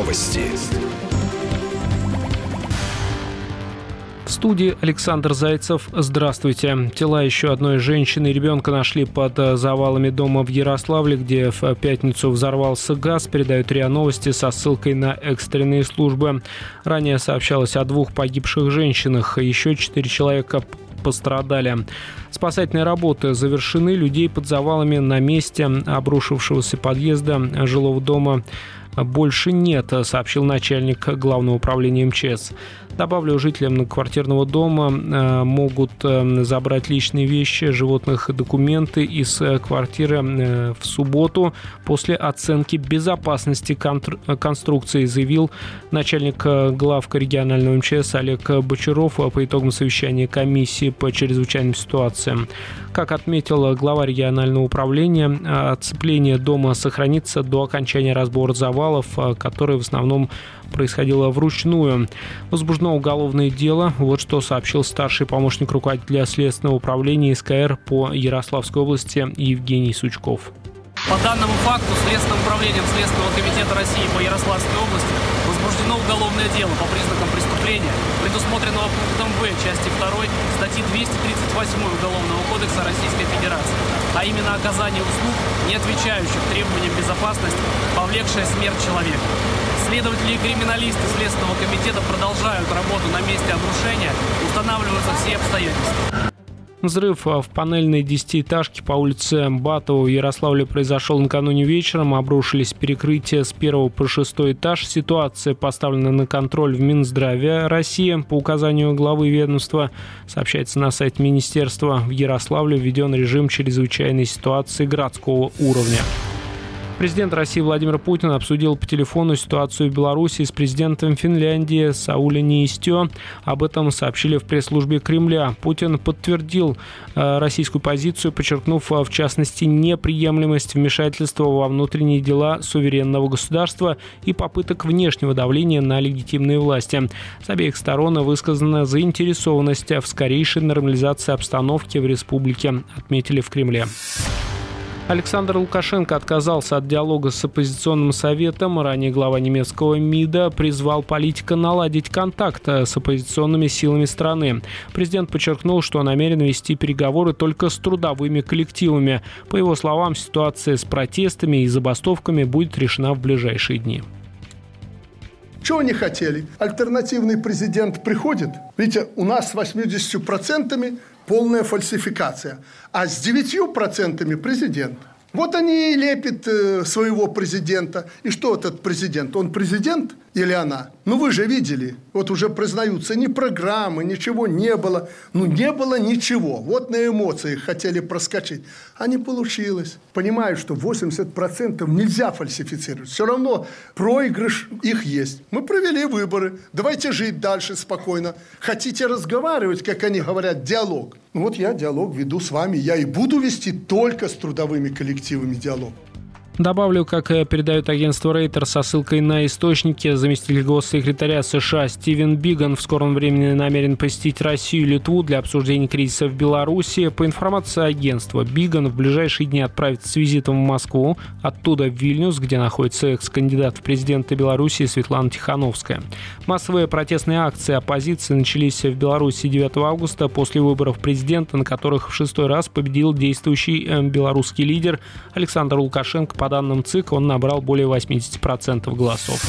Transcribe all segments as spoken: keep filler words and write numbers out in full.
Новости. В студии Александр Зайцев. Здравствуйте. Тела еще одной женщины и ребенка нашли под завалами дома в Ярославле, где в пятницу взорвался газ, передают РИА Новости со ссылкой на экстренные службы. Ранее сообщалось о двух погибших женщинах. Еще четыре человека пострадали. Спасательные работы завершены. Людей под завалами на месте обрушившегося подъезда жилого дома больше нет, сообщил начальник Главного управления МЧС. Добавлю, жителям многоквартирного дома могут забрать личные вещи, животных и документы из квартиры в субботу после оценки безопасности конструкции, заявил начальник главка регионального МЧС Олег Бочаров по итогам совещания комиссии по чрезвычайным ситуациям. Как отметил глава регионального управления, оцепление дома сохранится до окончания разбора завалов, которое в основном происходило вручную. Возбуждено уголовное дело. Вот что сообщил старший помощник руководителя Следственного управления СКР по Ярославской области Евгений Сучков. По данному факту Следственным управлением Следственного комитета России по Ярославской области возбуждено уголовное дело по признакам преступления, предусмотренного пунктом В части второй статьи двести тридцать восемь Уголовного кодекса Российской Федерации, а именно оказание услуг, не отвечающих требованиям безопасности, повлекшее смерть человека. Следователи и криминалисты Следственного комитета продолжают работу на месте обрушения, устанавливаются все обстоятельства. Взрыв в панельной десятиэтажке по улице Батова в Ярославле произошел накануне вечером. Обрушились перекрытия с первого по шестой этаж. Ситуация поставлена на контроль в Минздраве России. По указанию главы ведомства, сообщается на сайте министерства, в Ярославле введен режим чрезвычайной ситуации городского уровня. Президент России Владимир Путин обсудил по телефону ситуацию в Беларуси с президентом Финляндии Саули Ниинистё. Об этом сообщили в пресс-службе Кремля. Путин подтвердил э, российскую позицию, подчеркнув, в частности, неприемлемость вмешательства во внутренние дела суверенного государства и попыток внешнего давления на легитимные власти. С обеих сторон высказана заинтересованность в скорейшей нормализации обстановки в республике, отметили в Кремле. Александр Лукашенко отказался от диалога с оппозиционным советом. Ранее глава немецкого МИДа призвал политика наладить контакт с оппозиционными силами страны. Президент подчеркнул, что намерен вести переговоры только с трудовыми коллективами. По его словам, ситуация с протестами и забастовками будет решена в ближайшие дни. Чего они хотели? Альтернативный президент приходит. Видите, у нас с восьмидесятью процентами полная фальсификация, а с девятью процентами президент. Вот они и лепят э, своего президента. И что этот президент? Он президент или она? Ну вы же видели, вот уже признаются, ни программы, ничего не было. Ну не было ничего. Вот на эмоциях хотели проскочить. А не получилось. Понимаю, что восемьдесят процентов нельзя фальсифицировать. Все равно проигрыш их есть. Мы провели выборы. Давайте жить дальше спокойно. Хотите разговаривать, как они говорят, диалог? Ну вот я диалог веду с вами. Я и буду вести только с трудовыми коллективами диалог. Добавлю, как передает агентство Рейтер со ссылкой на источники, заместитель госсекретаря США Стивен Биган в скором времени намерен посетить Россию и Литву для обсуждения кризиса в Беларуси. По информации агентства, Биган в ближайшие дни отправится с визитом в Москву, оттуда в Вильнюс, где находится экс-кандидат в президенты Беларуси Светлана Тихановская. Массовые протестные акции оппозиции начались в Беларуси девятого августа после выборов президента, на которых в шестой раз победил действующий белорусский лидер Александр Лукашенко. По данным ЦИК, он набрал более восемьдесят процентов голосов.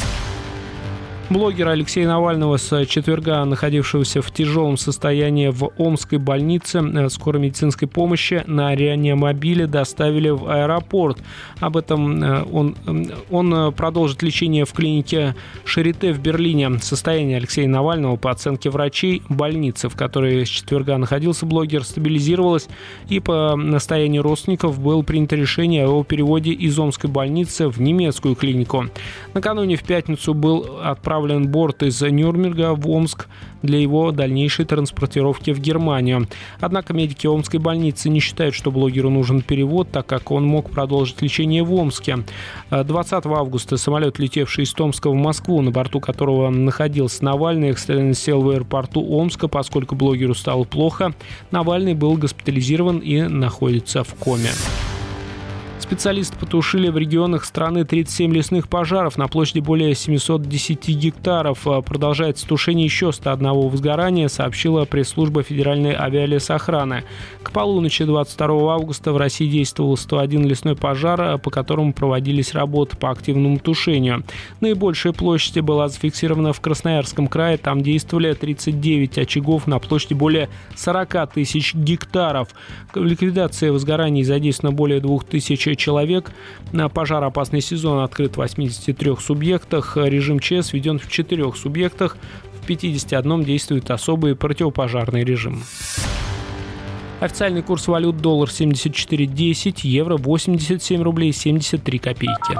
Блогера Алексея Навального с четверга, находившегося в тяжелом состоянии в Омской больнице скорой медицинской помощи, на реанимобиле доставили в аэропорт. Об этом он, он продолжит лечение в клинике Шарите в Берлине. Состояние Алексея Навального, по оценке врачей больницы, в которой с четверга находился блогер, стабилизировалось, и по настоянию родственников было принято решение о переводе из Омской больницы в немецкую клинику. Накануне в пятницу был отправлен борт из Нюрнберга в Омск для его дальнейшей транспортировки в Германию. Однако медики Омской больницы не считают, что блогеру нужен перевод, так как он мог продолжить лечение в Омске. двадцатого августа самолет, летевший из Томска в Москву, на борту которого находился Навальный, экстренно сел в аэропорту Омска, поскольку блогеру стало плохо. Навальный был госпитализирован и находится в коме. Специалисты потушили в регионах страны тридцать семь лесных пожаров на площади более семисот десяти гектаров. Продолжается тушение еще ста одного возгорания, сообщила пресс-служба Федеральной авиалесохраны. К полуночи двадцать второго августа в России действовал сто один лесной пожар, по которому проводились работы по активному тушению. Наибольшая площадь была зафиксирована в Красноярском крае. Там действовали тридцать девять очагов на площади более сорока тысяч гектаров. В ликвидации возгораний задействовано более двух тысяч человек. На пожароопасный сезон открыт в восьмидесяти трёх субъектах. Режим ЧС введен в четырёх субъектах. В пятидесяти одном действует особый противопожарный режим. Официальный курс валют: доллар семьдесят четыре десять, евро восемьдесят семь рублей семьдесят три копейки.